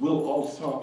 will also,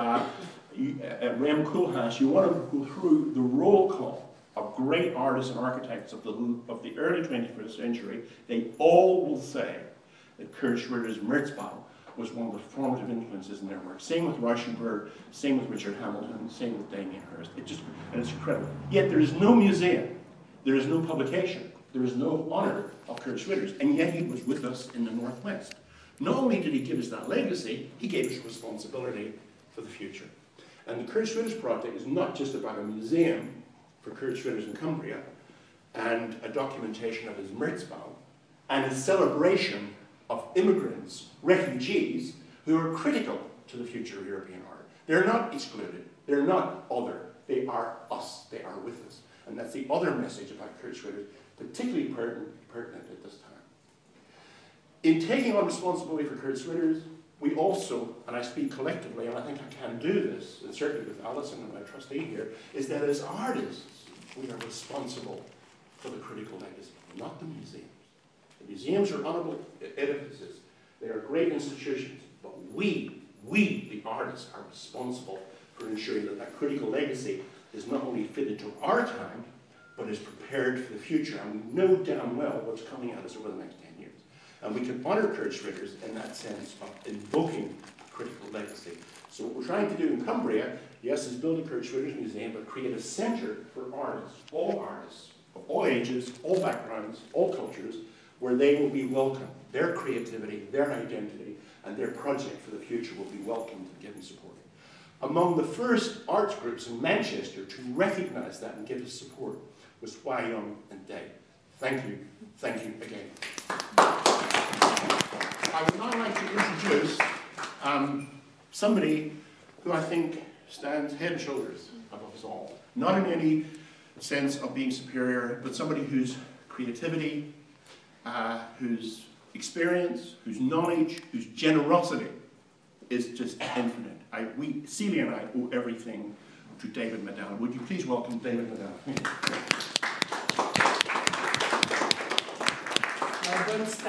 Rem Koolhaas, you want to go through the roll call of great artists and architects of the early 21st century. They all will say that Kurt Schwitters' Merzbau was one of the formative influences in their work. Same with Rauschenberg, same with Richard Hamilton, same with Damien Hirst. And it's incredible. Yet there is no museum, there is no publication, there is no honor of Kurt Schwitters, and yet he was with us in the Northwest. Not only did he give us that legacy, he gave us responsibility for the future. And the Kurt Schwitters project is not just about a museum for Kurt Schwitters in Cumbria and a documentation of his Merzbau and a celebration of immigrants, refugees, who are critical to the future of European art. They're not excluded, they're not other, they are us, they are with us. And that's the other message about Kurt Schwitters, particularly pertinent at this time. In taking on responsibility for Kurt Schwitters, we also, and I speak collectively, and I think I can do this, and certainly with Alison and my trustee here, is that as artists, we are responsible for the critical legacy, not the museums. The museums are honorable edifices. They are great institutions, but we, the artists, are responsible for ensuring that that critical legacy is not only fitted to our time, but is prepared for the future. And we know damn well what's coming at us over the next 10 years. And we can honor Kurt Schwitters in that sense of invoking critical legacy. So what we're trying to do in Cumbria, yes, is build a Kurt Schwitters museum, but create a center for artists of all ages, all backgrounds, all cultures, where they will be welcomed. Their creativity, their identity, and their project for the future will be welcomed and given support. Among the first arts groups in Manchester to recognize that and give us support was Hwa Young and Day. Thank you again. I would now like to introduce somebody who I think stands head and shoulders above us all. Not in any sense of being superior, but somebody whose creativity, whose experience, whose knowledge, whose generosity is just infinite. Celia and I owe everything to David Medalla. Would you please welcome David Medalla? Well, don't start.